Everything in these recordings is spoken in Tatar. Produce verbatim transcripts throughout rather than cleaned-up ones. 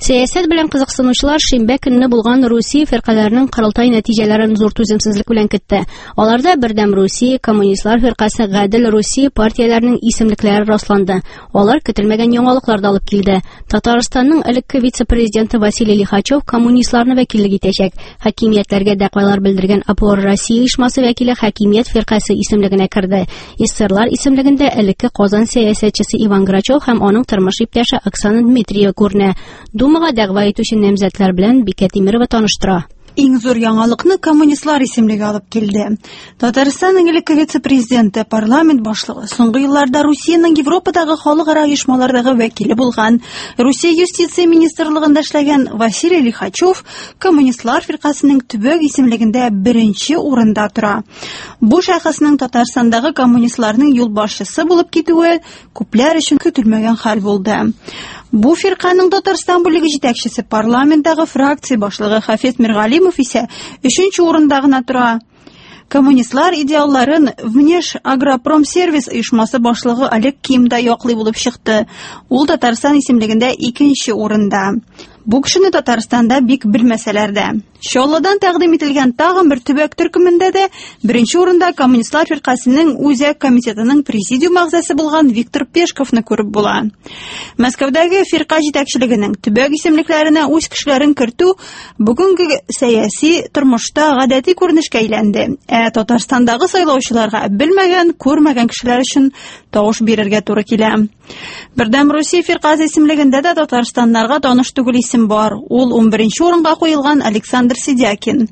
Сәясәт белән кызыксынучылар шимбә көнне булган Русия фиркаларының кырылтай нәтиҗәләрен зур түземсезлек белән көтте. Аларда Бердәм Русия, Коммунистлар фиркасы, Гадел Русия партияләренең исемлекләре расланды. Алар көтелмәгән яңалыклар да алып килде. Татарстанның элекке вице-президенты Василий Лихачев коммунистларны вәкиллек итәчәк. Хакимиятләргә дәгъвалар белдергән Опора Россия оешмасы вәкиле хакимият фиркасы исемлегенә керде. Эсерлар исемлегендә элекке Казан сәясәтчесе Иван Грачев һәм аның тормыш иптәше Оксана Дмитриева күренә. Думага дәгъва итүче намзәтләр белән Бикә Тимерова таныштыра. Иң зур яңалыкны коммунистлар исемлеге алып килде. Татарстанның элекке вице-президенты, парламент башлыгы, соңгы елларда Русиянең Европадагы халыкара оешмалардагы вәкиле булган, Русия юстиция министрлыгында эшләгән Василий Лихачев коммунистлар фиркасының төбәк исемлегендә беренче урында тора. Бу шәхеснең Татарстандагы коммунистларның юлбашчысы булып китүе күпләр өчен көтелмәгән хәл булды. Бу фирканың Татарстан бүлеге җитәкчесе, парламенттагы фракция башлыгы Хафиз Миргалимов исә өченче урында гына тора. Коммунистлар идеалларын Внеш Агропромсервис оешмасы башлыгы Олег Ким да яклый булып чыкты. Ул Татарстан исемлегендә икенче урында. Бу кешене Татарстанда бик белмәсәләр дә. Чаллыдан тәкъдим ителгән тагын бер төбәк төркемендә дә беренче урында коммунистлар фиркасының үзәк комитетының президиум әгъзасы булган Виктор Пешковны күреп була. Мәскәүдәге фирка җитәкчелегенең төбәк исемлекләренә үз кешеләрен кертү бүгенге сәяси тормышта гадәти күренешкә әйләнде. Ә Татарстандагы сайлаучыларга белмәгән, күрмәгән кешеләр өчен тавыш бирергә туры килә. Бердәм Русия фиркасы исемлегендә дә Татарстаннарга таныш түгел исем бар. Ул унберенче урынга куелган Александр Сидякин.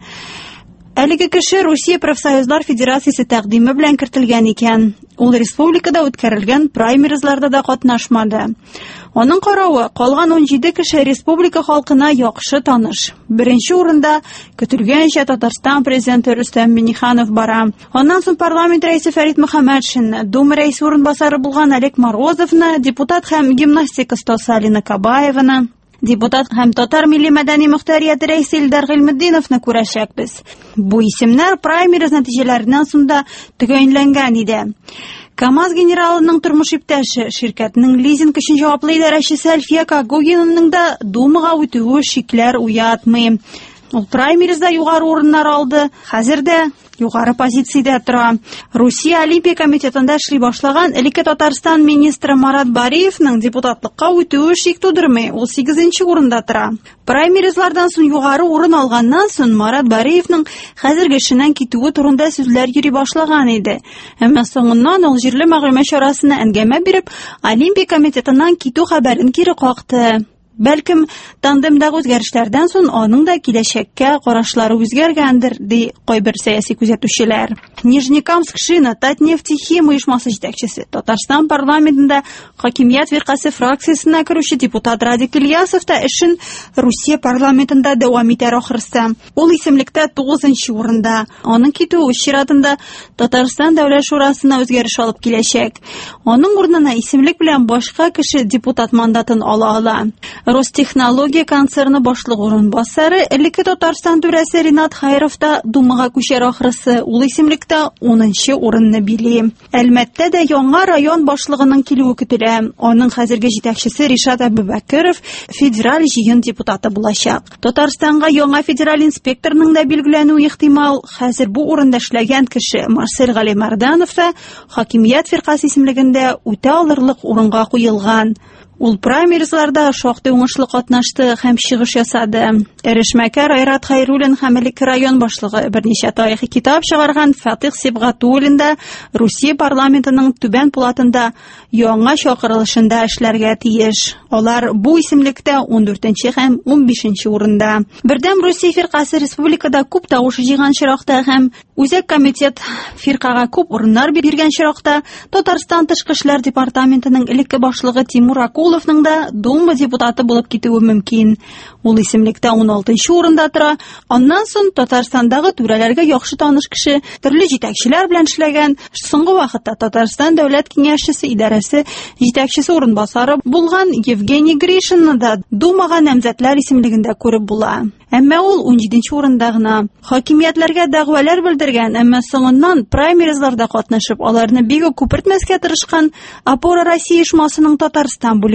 Әлеге кеше Русия профсоюзлар федерациясе тәкъдиме белән кертелгән икән. Ул республикада үткәрелгән праймеризларда да катнашмады. Аның каравы, калган унҗиде кеше республика халкына яхшы таныш. Беренче урында көтелгәнчә Татарстан президенты Рөстәм Миңнеханов бара. Аннан соң парламент рәисе Фәрит Мөхәммәтшин, Дума рәисе урынбасары булган Олег Морозовны, депутат һәм гимнастика остасы Алина Кабаеваны, депутат һәм Татар милли мәдәни мөхтәрияте рәисе Илдар Гыйльметдиновны күрәчәкбез. Бу исемнәр праймериз нәтиҗәләреннән соң да төгәнләнгән иде. КамАЗ генералының тормыш иптәше, ширкәтнең лизинг өчен җаваплы идарәчесе Әлфия Кагогинаның да Думага үтүе шикләр уятмый. Ул праймеризда югары урыннар алды, хәзер дә югары позициядә тора. Русия Олимпия комитетында эшли башлаган элекке Татарстан министры Марат Бариевның депутатлыкка үтүе шик тудырмый, ул сигезенче урында тора. Праймеризлардан соң югары урын алганнан соң Марат Бариевның хәзерге эшеннән китүе турында сүзләр йөри башлаган иде. Әмма соңыннан ул җирле мәгълүмат чарасына әңгәмә биреп, Олимпия комитетыннан китү хәбәрен кире какты. Бәлкем, тандемдагы үзгәрешләрдән соң аның да киләчәккә карашлары үзгәргәндер, ди кайбер сәяси күзәтүчеләр. Нижнекамск-Шина Татнефтехим оешмасы җитәкчесе, Татарстан парламентында хакимият фиркасы фракциясенә керүче депутат Радик Ильясов та эшен Русия парламентында дәвам итәр ахрысы. Ул исемлектә тугызынчы урында. Аның китүе чиратында Татарстан дәүләт шурасына үзгәреш алып киләчәк. Аның урынына исемлек белән башка кеше депутат мандатын ала ала. Ростехнология концерны башлыгы урынбасары элекке Татарстан түрәсе Ринат Хайров та Думага күчәр ахрысы. Ул исемлектә унынчы урынны били. Әлмәттә дә яңа район башлыгының килүе көтелә. Аның хәзерге җитәкчесе Ришат Әбүбәкеров федераль җыен депутаты булачак. Татарстанга яңа федераль инспекторның да билгеләнүе ихтимал. Хәзер бу урында эшләгән кеше Марсель Галимарданов та хакимият фиркасы исемлегендә үтә алырлык урынга куелган. Ул праймеризларда шактый уңышлы катнашты һәм чыгыш ясады. Эрешмәкәр Айрат Хайруллин һәм элекке район башлыгы берничә тарихи китап чыгарган Фатих Сибгатуллин да Русия парламентының түбән пулатында яңа чакырылышында эшләргә тиеш. Алар бу исемлектә ундүртенче һәм унбишенче урында. Бердәм Русия фиркасы республикада күп тавыш җыйган чиракта һәм үзәк комитет фиркага күп урыннар биргән чиракта Татарстан тышкы эшләр департаментының элекке башлыгы Тимур Акуловның да Дума депутаты булып китүе мөмкин. Ул исемлектә уналтынчы урында тора. Аннан соң Татарстандагы түрәләргә яхшы таныш кеше, төрле җитәкчеләр белән эшләгән, соңгы вакытта Татарстан дәүләт киңәшчесе идарәсе җитәкчесе урынбасары булган Евгений Гришинны да Думага намзәтләр исемлегендә күреп була. Әмма ул унҗиденче урында гына. Хакимиятләргә дәгъвалар белдергән, әмма соңыннан праймеризларда катнашып, аларны бик күпертмәскә тырышкан Опора Россия оешмасының Татарстан бүлеге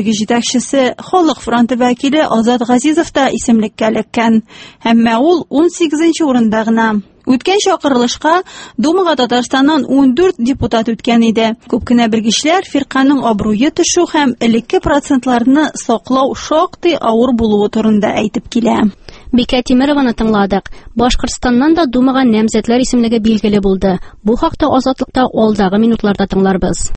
исемлеге җитәкчесе, Халык фронты вәкиле Азат Газизов та исемлеккә элеккән. Әмма ул ун сигезенче урында гына. Үткән чакырылышка Думага Татарстаннан ун дүрт депутат үткән иде. Күп кенә белгечләр фирканың абруе төшү һәм элекке процентларны саклау шактый авыр булуы турында әйтеп килә. Бикә Тимерованы тыңладык. Башкортстаннан да Думага намзәтләр исемлеге билгеле булды. Бу хакта Азатлыкта алдагы минутларда тыңларбыз.